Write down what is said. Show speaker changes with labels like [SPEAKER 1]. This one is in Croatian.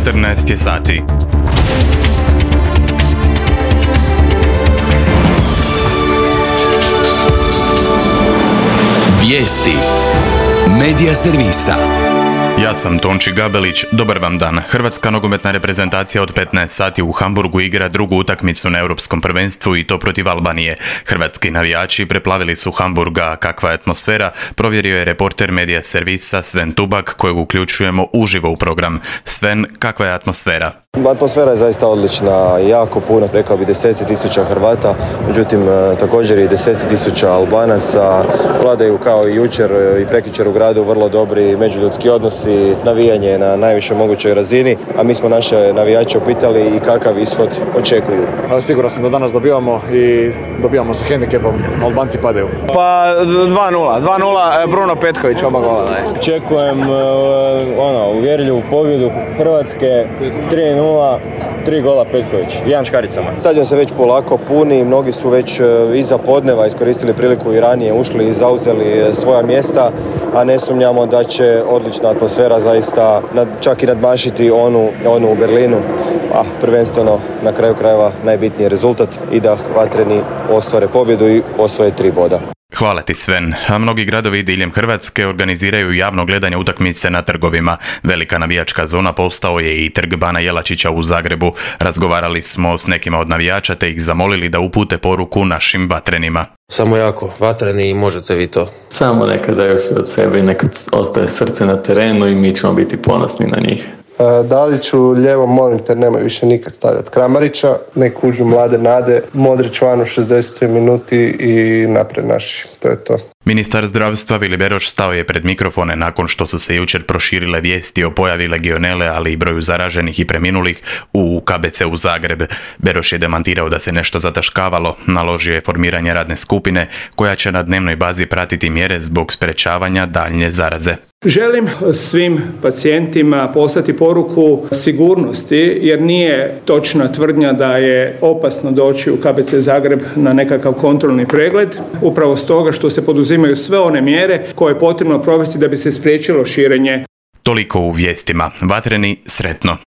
[SPEAKER 1] 14 je sati.
[SPEAKER 2] Vijesti Medija servisa.
[SPEAKER 1] Ja sam Tonči Gabelić, dobar vam dan. Hrvatska nogometna reprezentacija od 15 sati u Hamburgu igra drugu utakmicu na Europskom prvenstvu i to protiv Albanije. Hrvatski navijači preplavili su Hamburga, kakva je atmosfera, provjerio je reporter Medija servisa Sven Tubak, kojeg uključujemo uživo u program. Sven, kakva je atmosfera?
[SPEAKER 3] Atmosfera je zaista odlična, jako puno, rekao bi 10.000 Hrvata, međutim također i 10.000 Albanaca. Vladaju kao i jučer i prekjučer u gradu vrlo dobri međuljudski odnosi, navijanje na najvišoj mogućoj razini, a mi smo naše navijače upitali i kakav ishod očekuju.
[SPEAKER 4] Siguran sam da danas dobivamo sa hendikepom, Albanci padaju.
[SPEAKER 5] Pa 2-0, Bruno Petković oba gola.
[SPEAKER 6] Očekujem uvjerljivu pobjedu Hrvatske, 3-0, 3 gola Petković, jedan škaricama.
[SPEAKER 3] Stadion se već polako puni, mnogi su već iza podneva iskoristili priliku i ranije ušli i zauzeli svoja mjesta, a ne sumnjamo da će odlična atmosfera zaista čak i nadmašiti onu u Berlinu, a prvenstveno na kraju krajeva najbitniji rezultat i da vatreni ostvare pobjedu i osvoje 3 boda.
[SPEAKER 1] Hvala ti, Sven. A mnogi gradovi diljem Hrvatske organiziraju javno gledanje utakmice na trgovima. Velika navijačka zona postao je i trg Bana Jelačića u Zagrebu. Razgovarali smo s nekima od navijača te ih zamolili da upute poruku našim vatrenima.
[SPEAKER 7] Samo jako vatreni i možete vi to.
[SPEAKER 8] Samo neka daju sve od sebe i neka ostaje srce na terenu i mi ćemo biti ponosni na njih.
[SPEAKER 9] Daliću lijevo, molim te, nemoj više nikad stavljati Kramarića, nek uđu mlade nade, Modrić van u 60. minuti i napred naši, to je to.
[SPEAKER 1] Ministar zdravstva Vili Beroš stao je pred mikrofone nakon što su se jučer proširile vijesti o pojavi legionele, ali i broju zaraženih i preminulih u KBC-u Zagreb. Beroš je demantirao da se nešto zataškavalo, naložio je formiranje radne skupine koja će na dnevnoj bazi pratiti mjere zbog sprečavanja daljnje zaraze.
[SPEAKER 10] Želim svim pacijentima poslati poruku sigurnosti, jer nije točna tvrdnja da je opasno doći u KBC Zagreb na nekakav kontrolni pregled, upravo stoga što se poduzimaju sve one mjere koje je potrebno provesti da bi se spriječilo širenje.
[SPEAKER 1] Toliko u vijestima. Vatreni, sretno.